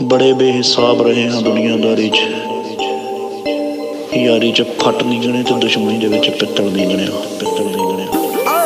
बड़े बेहिसाब रहे हाँ दुनियादारी च, यारी च फट नहीं गणे तो दुश्मनी दे विच पित्तल नहीं गणिया, पित्तल नहीं गणिया।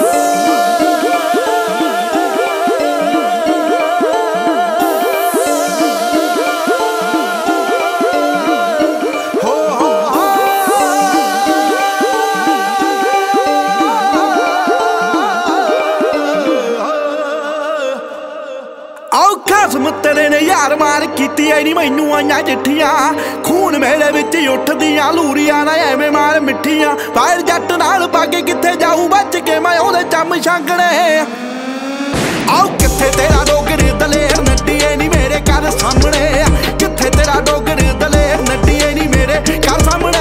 खसम तेरे ने यार मार कीती ऐ नी मैनू आईयां चिट्ठियां, खून मेरे विच उठदियां लूरियां ना एवें मार मिट्ठियां। फायर जट नाल पाके कित्थे जाऊं बच के मैं ओहदे चम छांगणे। आओ कित्थे तेरा डोगरी दलेर नड्डीए नी मेरे घर सामने, कित्थे तेरा डोगरी दलेर नड्डीए नी मेरे घर सामने।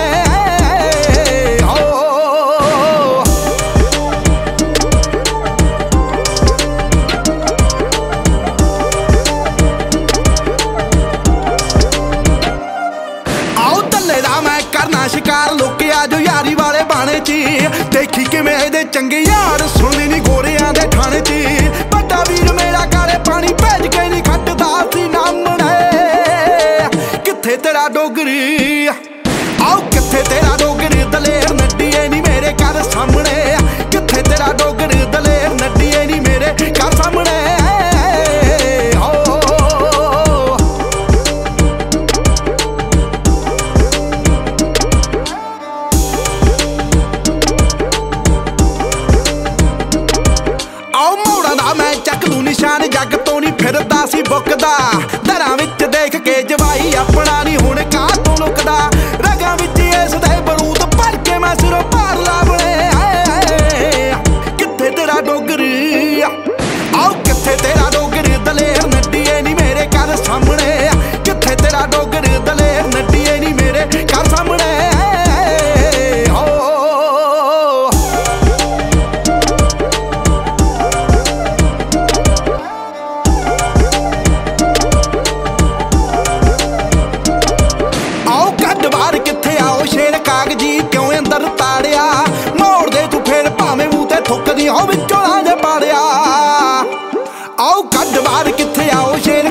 शिकार लोके आ जो यारी वाले बाणे ची, देखी किवें इहदे चंगे यार सुणदी नी गोरियां दे ठाणे ची। बड़ा वीर मेरा काले पानी भेज के नी खटदा सी नामणे। कित्थे तेरा डोगरी, आओ कित्थे तेरा डोगरी दलेर नड्डीए नी मेरे घर सामने, कित्थे तेरा डोगरी दलेर नड्डीए नी मेरे घर सामने। निशान जग तो नहीं फिरदा सी बुकदा, दरां विच देख के जवाई अपना नहीं हुण काह तों लुकदा। रगां विच इस दे बरूद भर के मैं सिरों पार लावणे। कित्थे तेरा डोगरी, आओ कित्थे तेरा डोगरी दलेर नड्डीए नी मेरे घर सामने, कित्थे तेरा डोगरी दलेर नड्डीए नी मेरे घर सामने। कागजी क्यों अंदर ताड़िया, मोड़ दे तू फिर भावें मूंह ते थुकदी हो विचों लांझ पाड़िया। आओ कड्ड बाहर कित्थे आओ शेर